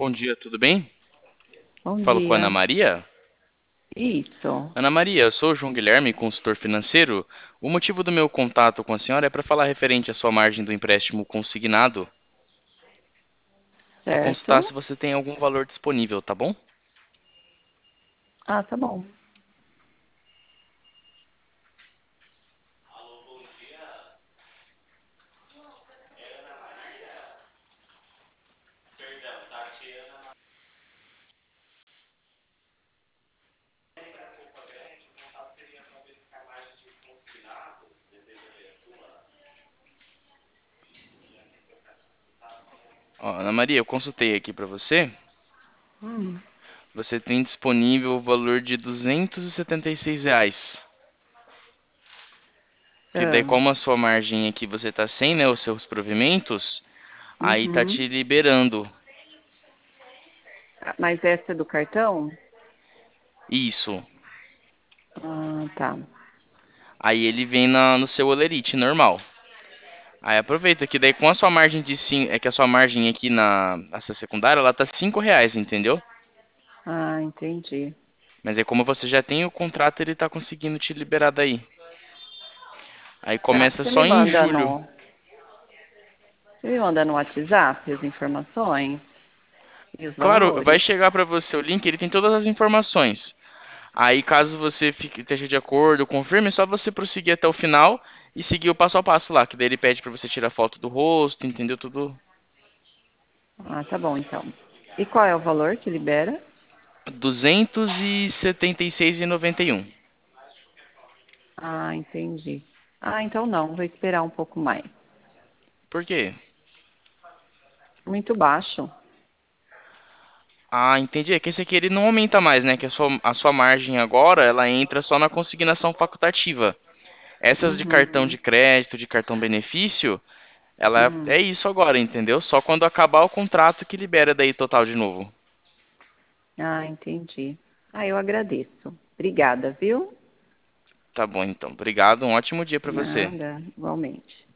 Bom dia, tudo bem? Bom Falo com a Ana dia. Maria. Isso, Ana Maria, eu sou o João Guilherme, consultor financeiro. O motivo do meu contato com a senhora é para falar referente à sua margem do empréstimo consignado e consultar se certo? você tem algum valor disponível, tá bom? Ah, tá bom. Ó, Ana Maria, eu consultei aqui para você. Hum, Você tem disponível o valor de R$ 276. Que daí, ah, como a sua margem aqui você tá sem, né, os seus provimentos, aí tá uhum. te liberando. Ah, mas essa é do cartão? Isso. Ah, tá. Aí ele vem no seu Olerite normal. Aí aproveita que daí com a sua margem de sim, é que a sua margem aqui na essa secundária, ela tá R$ 5, entendeu? Ah, entendi. Mas aí como você já tem o contrato, ele tá conseguindo te liberar daí. Aí Tá. começa só em julho. Você me manda no WhatsApp as informações e os Claro, vai valores? chegar para você o link, ele tem todas as informações. Aí caso você esteja de acordo, confirme, é só você prosseguir até o final e seguir o passo a passo lá, que daí ele pede para você tirar foto do rosto, entendeu tudo? Ah, tá bom, então. E qual é o valor que libera? 276,91. Ah, entendi. Ah, então não, vou esperar um pouco mais. Por quê? Muito baixo. Ah, entendi. É que esse aqui ele não aumenta mais, né? Que a sua margem agora, ela entra só na consignação facultativa. Essas de cartão Uhum. de crédito, de cartão benefício, ela Hum. é isso agora, entendeu? Só quando acabar o contrato que libera daí total de novo. Ah, entendi. Ah, eu agradeço. Obrigada, viu? Tá bom, então. Obrigado. Um ótimo dia pra você. Nada, igualmente.